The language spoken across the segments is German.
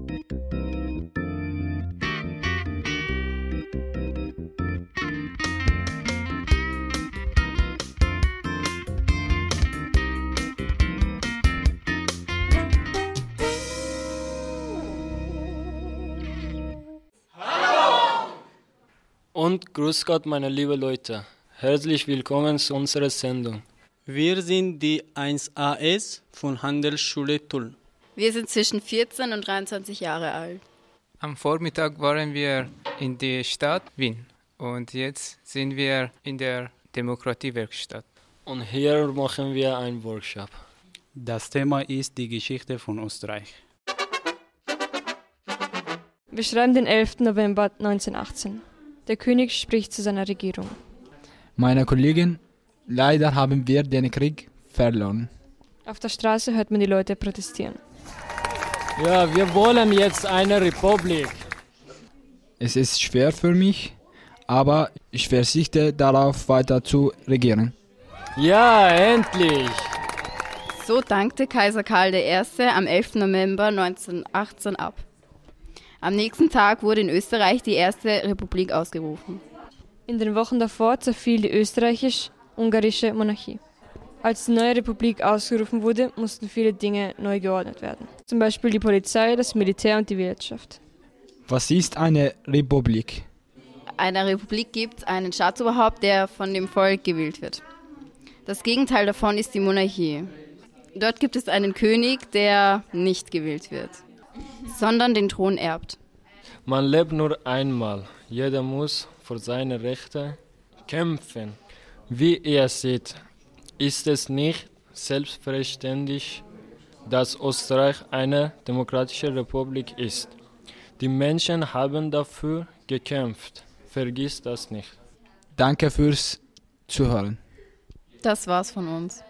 Und grüß Gott, meine lieben Leute. Herzlich willkommen zu unserer Sendung. Wir sind die 1AS von Handelsschule Tull. Wir sind zwischen 14 und 23 Jahre alt. Am Vormittag waren wir in der Stadt Wien und jetzt sind wir in der Demokratiewerkstatt. Und hier machen wir einen Workshop. Das Thema ist die Geschichte von Österreich. Wir schreiben den 11. November 1918. Der König spricht zu seiner Regierung. Meine Kollegin, leider haben wir den Krieg verloren. Auf der Straße hört man die Leute protestieren. Ja, wir wollen jetzt eine Republik. Es ist schwer für mich, aber ich verzichte darauf, weiter zu regieren. Ja, endlich! So dankte Kaiser Karl I. am 11. November 1918 ab. Am nächsten Tag wurde in Österreich die erste Republik ausgerufen. In den Wochen davor zerfiel die österreichisch-ungarische Monarchie. Als die neue Republik ausgerufen wurde, mussten viele Dinge neu geordnet werden. Zum Beispiel die Polizei, das Militär und die Wirtschaft. Was ist eine Republik? Eine Republik gibt einen Staatsoberhaupt, der von dem Volk gewählt wird. Das Gegenteil davon ist die Monarchie. Dort gibt es einen König, der nicht gewählt wird, sondern den Thron erbt. Man lebt nur einmal. Jeder muss für seine Rechte kämpfen. Wie ihr seht, ist es nicht selbstverständlich, dass Österreich eine demokratische Republik ist. Die Menschen haben dafür gekämpft. Vergiss das nicht. Danke fürs Zuhören. Das war's von uns.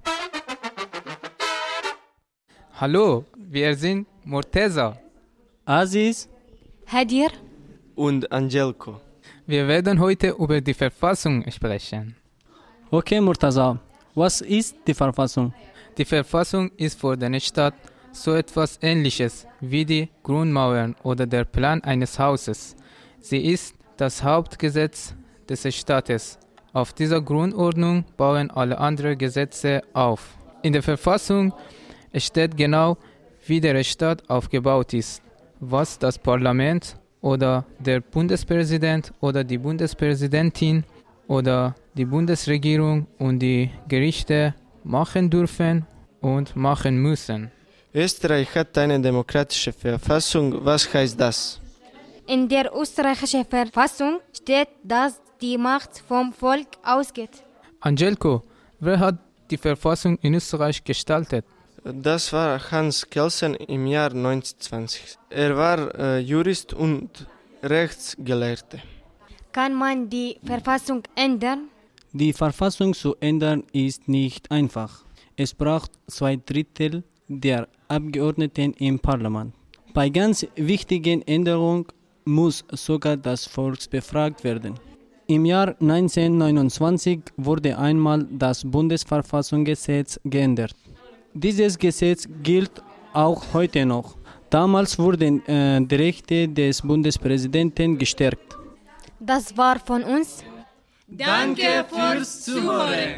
Hallo, wir sind Morteza. Aziz Hadir und Angelko. Wir werden heute über die Verfassung sprechen. Okay, Murtaza, was ist die Verfassung? Die Verfassung ist für den Staat so etwas Ähnliches wie die Grundmauern oder der Plan eines Hauses. Sie ist das Hauptgesetz des Staates. Auf dieser Grundordnung bauen alle anderen Gesetze auf. In der Verfassung steht genau, wie der Staat aufgebaut ist, was das Parlament oder der Bundespräsident oder die Bundespräsidentin oder die Bundesregierung und die Gerichte machen dürfen und machen müssen. Österreich hat eine demokratische Verfassung. Was heißt das? In der österreichischen Verfassung steht, dass die Macht vom Volk ausgeht. Angelko, wer hat die Verfassung in Österreich gestaltet? Das war Hans Kelsen im Jahr 1920. Er war Jurist und Rechtsgelehrter. Kann man die Verfassung ändern? Die Verfassung zu ändern ist nicht einfach. Es braucht 2/3 der Abgeordneten im Parlament. Bei ganz wichtigen Änderungen muss sogar das Volk befragt werden. Im Jahr 1929 wurde einmal das Bundesverfassungsgesetz geändert. Dieses Gesetz gilt auch heute noch. Damals wurden die Rechte des Bundespräsidenten gestärkt. Das war von uns. Danke fürs Zuhören.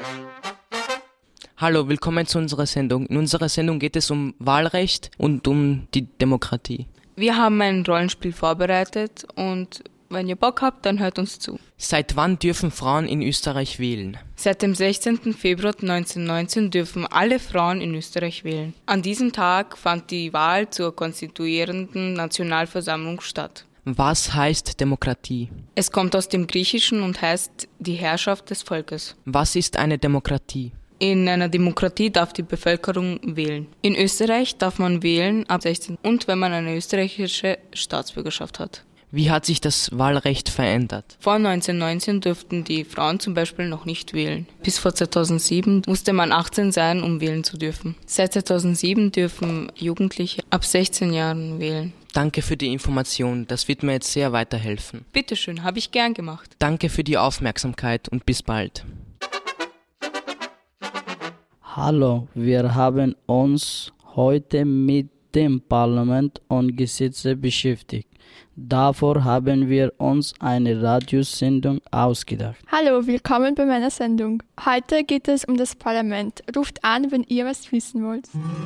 Hallo, willkommen zu unserer Sendung. In unserer Sendung geht es um Wahlrecht und um die Demokratie. Wir haben ein Rollenspiel vorbereitet und wenn ihr Bock habt, dann hört uns zu. Seit wann dürfen Frauen in Österreich wählen? Seit dem 16. Februar 1919 dürfen alle Frauen in Österreich wählen. An diesem Tag fand die Wahl zur konstituierenden Nationalversammlung statt. Was heißt Demokratie? Es kommt aus dem Griechischen und heißt die Herrschaft des Volkes. Was ist eine Demokratie? In einer Demokratie darf die Bevölkerung wählen. In Österreich darf man wählen ab 16 und wenn man eine österreichische Staatsbürgerschaft hat. Wie hat sich das Wahlrecht verändert? Vor 1919 durften die Frauen zum Beispiel noch nicht wählen. Bis vor 2007 musste man 18 sein, um wählen zu dürfen. Seit 2007 dürfen Jugendliche ab 16 Jahren wählen. Danke für die Information, das wird mir jetzt sehr weiterhelfen. Bitteschön, habe ich gern gemacht. Danke für die Aufmerksamkeit und bis bald. Hallo, wir haben uns heute mit dem Parlament und Gesetze beschäftigt. Davor haben wir uns eine Radiosendung ausgedacht. Hallo, willkommen bei meiner Sendung. Heute geht es um das Parlament. Ruft an, wenn ihr was wissen wollt.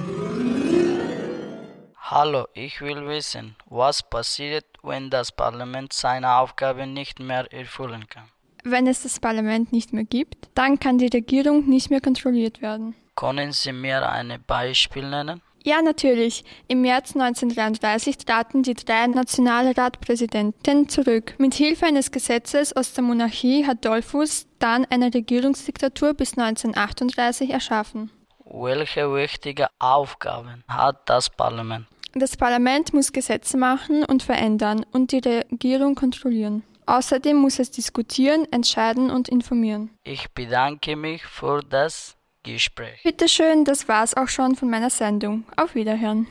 Hallo, ich will wissen, was passiert, wenn das Parlament seine Aufgaben nicht mehr erfüllen kann. Wenn es das Parlament nicht mehr gibt, dann kann die Regierung nicht mehr kontrolliert werden. Können Sie mir ein Beispiel nennen? Ja, natürlich. Im März 1933 traten die 3 Nationalratspräsidenten zurück. Mit Hilfe eines Gesetzes aus der Monarchie hat Dollfuß dann eine Regierungsdiktatur bis 1938 erschaffen. Welche wichtige Aufgaben hat das Parlament? Das Parlament muss Gesetze machen und verändern und die Regierung kontrollieren. Außerdem muss es diskutieren, entscheiden und informieren. Ich bedanke mich für das Gespräch. Bitte schön, das war's auch schon von meiner Sendung. Auf Wiederhören.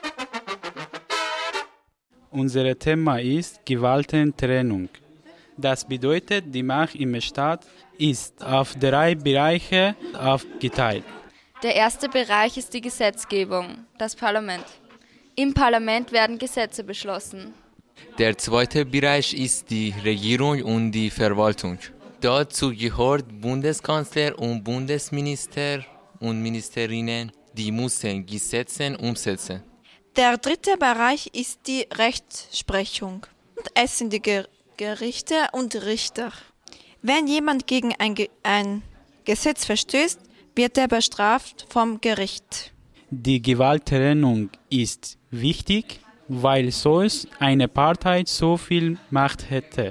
Unser Thema ist Gewaltentrennung. Das bedeutet, die Macht im Staat ist auf 3 Bereiche aufgeteilt. Der erste Bereich ist die Gesetzgebung, das Parlament. Im Parlament werden Gesetze beschlossen. Der zweite Bereich ist die Regierung und die Verwaltung. Dazu gehört Bundeskanzler und Bundesminister und Ministerinnen, die müssen Gesetze umsetzen. Der dritte Bereich ist die Rechtsprechung. Es sind die Gerichte und Richter. Wenn jemand gegen ein Gesetz verstößt, wird er bestraft vom Gericht. Die Gewaltentrennung ist wichtig, weil sonst eine Partei so viel Macht hätte.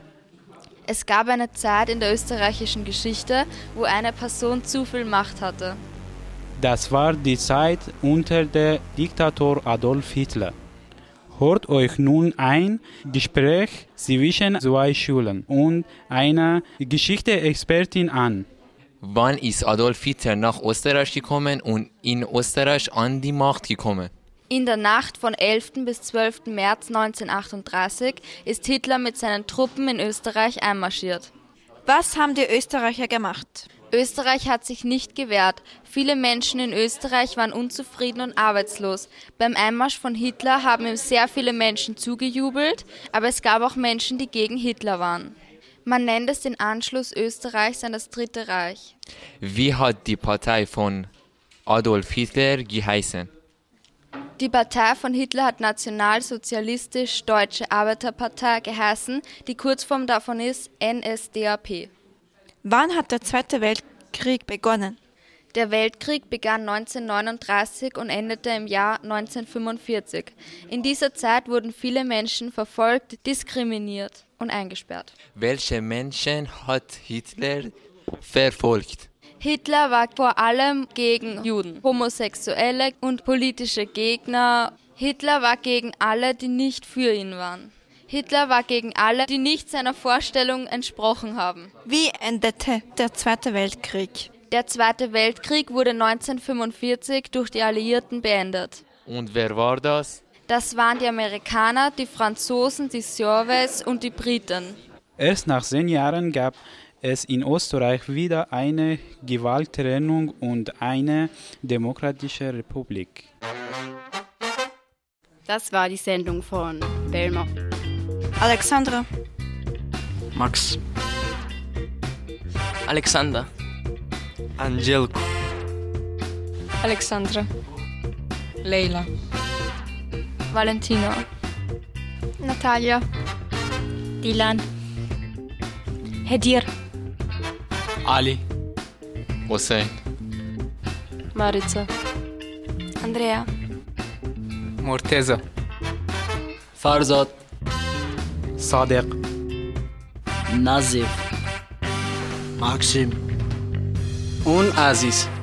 Es gab eine Zeit in der österreichischen Geschichte, wo eine Person zu viel Macht hatte. Das war die Zeit unter der Diktator Adolf Hitler. Hört euch nun ein Gespräch zwischen 2 Schülern und einer Geschichtsexpertin an. Wann ist Adolf Hitler nach Österreich gekommen und in Österreich an die Macht gekommen? In der Nacht von 11. bis 12. März 1938 ist Hitler mit seinen Truppen in Österreich einmarschiert. Was haben die Österreicher gemacht? Österreich hat sich nicht gewehrt. Viele Menschen in Österreich waren unzufrieden und arbeitslos. Beim Einmarsch von Hitler haben ihm sehr viele Menschen zugejubelt, aber es gab auch Menschen, die gegen Hitler waren. Man nennt es den Anschluss Österreichs an das Dritte Reich. Wie hat die Partei von Adolf Hitler geheißen? Die Partei von Hitler hat Nationalsozialistisch-Deutsche Arbeiterpartei geheißen, die Kurzform davon ist NSDAP. Wann hat der Zweite Weltkrieg begonnen? Der Weltkrieg begann 1939 und endete im Jahr 1945. In dieser Zeit wurden viele Menschen verfolgt, diskriminiert und eingesperrt. Welche Menschen hat Hitler verfolgt? Hitler war vor allem gegen Juden, Homosexuelle und politische Gegner. Hitler war gegen alle, die nicht für ihn waren. Hitler war gegen alle, die nicht seiner Vorstellung entsprochen haben. Wie endete der Zweite Weltkrieg? Der Zweite Weltkrieg wurde 1945 durch die Alliierten beendet. Und wer war das? Das waren die Amerikaner, die Franzosen, die Sowjets und die Briten. Erst nach 10 Jahren gab es in Österreich wieder eine Gewaltentrennung und eine demokratische Republik. Das war die Sendung von Belma. Alexandra. Max. Alexander. Angelko. Alexandra. Leila. Valentina. Natalia. Dilan. Hedir. Ali. Hussein. Marica. Andrea. Morteza. Farzad. Sadiq. Nazif. Maxim. Und Aziz.